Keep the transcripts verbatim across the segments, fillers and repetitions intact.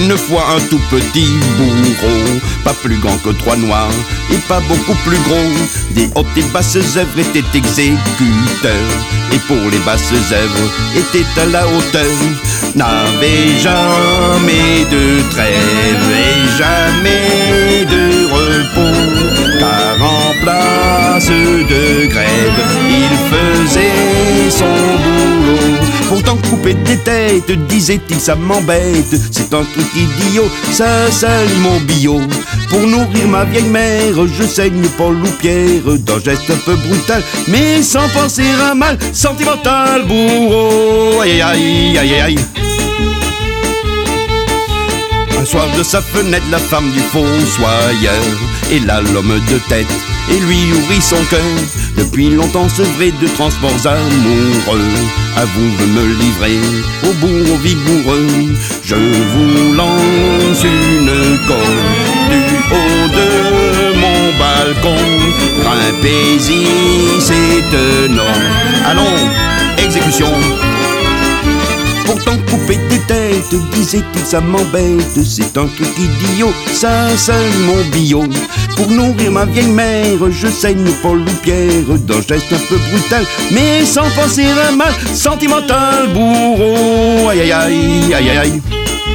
une fois un tout petit bourreau, pas plus grand que trois noirs et pas beaucoup plus gros. Des hautes et basses œuvres étaient exécuteurs, et pour les basses œuvres étaient à la hauteur. N'avait jamais de trêve et jamais de repos, car en place de grève il faisait son boulot. Pourtant couper des têtes, disait-il, ça m'embête, c'est un truc idiot, ça salit mon bio. Pour nourrir ma vieille mère, je saigne Paul ou Pierre, d'un geste un peu brutal, mais sans penser à mal, sentimental bourreau. Aïe aïe aïe aïe aïe. Un soir de sa fenêtre, la femme du fossoyeur, et là l'homme de tête, et lui ouvrit son cœur. Depuis longtemps sevré de transports amoureux, à vous de me livrer au bourreau vigoureux. Je vous lance une corde du haut de mon balcon, grimpez-y, c'est énorme. Allons, exécution. Pourtant couper des têtes, disait-il, ça m'embête, c'est un truc idiot, ça salit mon bio. Pour nourrir ma vieille mère, je saigne Paul ou Pierre, d'un geste un peu brutal, mais sans penser à mal, sentimental bourreau. Aïe aïe aïe aïe aïe aïe.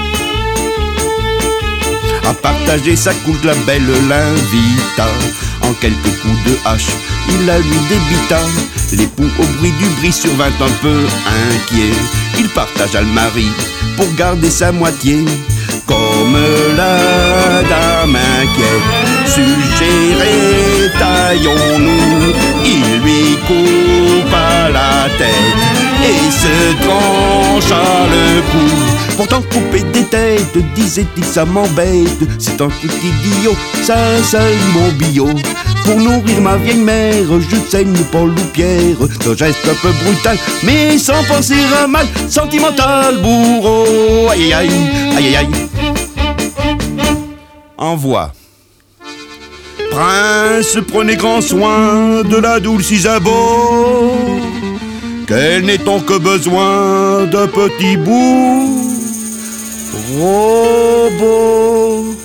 À partager sa couche, la belle l'invita, en quelques coups de hache, il la lui débita. L'époux au bruit du bris survint un peu inquiet, il partagea le mari pour garder sa moitié. Comme la dame inquiète suggérait, taillons-nous, il lui coupa la tête et se trancha le cou. Pourtant couper des têtes, disait-il, ça m'embête, c'est un truc idiot, ça salit mon bio. Pour nourrir ma vieille mère, je saigne Paul ou Pierre, d'un geste un peu brutal, mais sans penser à mal, sentimental bourreau. Aïe aïe aïe aïe aïe. Envoi. Prince, prenez grand soin de la douce Isabeau, qu'elle n'ait donc que besoin d'un petit bout robot.